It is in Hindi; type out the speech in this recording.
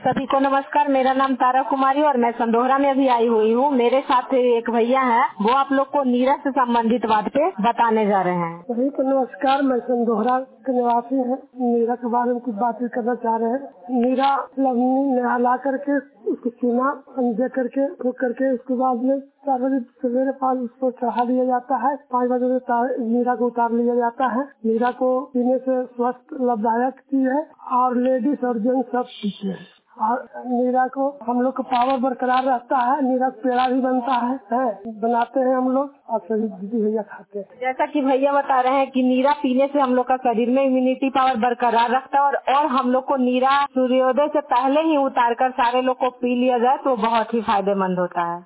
सभी को नमस्कार। मेरा नाम तारा कुमारी और मैं संदोहरा में अभी आई हुई हूँ। मेरे साथ एक भैया हैं, वो आप लोग को नीरा से संबंधित बात पे बताने जा रहे हैं। सभी को नमस्कार। मैं संदोहरा के निवासी है। नीरा के बारे में कुछ बातें करना चाह रहे हैं। नीरा नहला करके उसको चूना दे करके ठोक करके उसके बाद में 4 बजे सवेरे 5 उसको चढ़ा दिया जाता है। 5 बजे नीरा को उतार लिया जाता है। नीरा को पीने से स्वस्थ लाभदायक चीज है और लेडीज और जेंट्स सब पीते हैं। और नीरा को हम लोग का पावर बरकरार रहता है। नीरा पेड़ा भी बनता है बनाते हैं हम लोग और सभी दीदी भैया खाते हैं। जैसा कि भैया बता रहे हैं कि नीरा पीने से हम लोग का शरीर में इम्यूनिटी पावर बरकरार रखता है और हम लोग को नीरा सूर्योदय से पहले ही उतार कर सारे लोग को पी लिया जाए तो बहुत ही फायदेमंद होता है।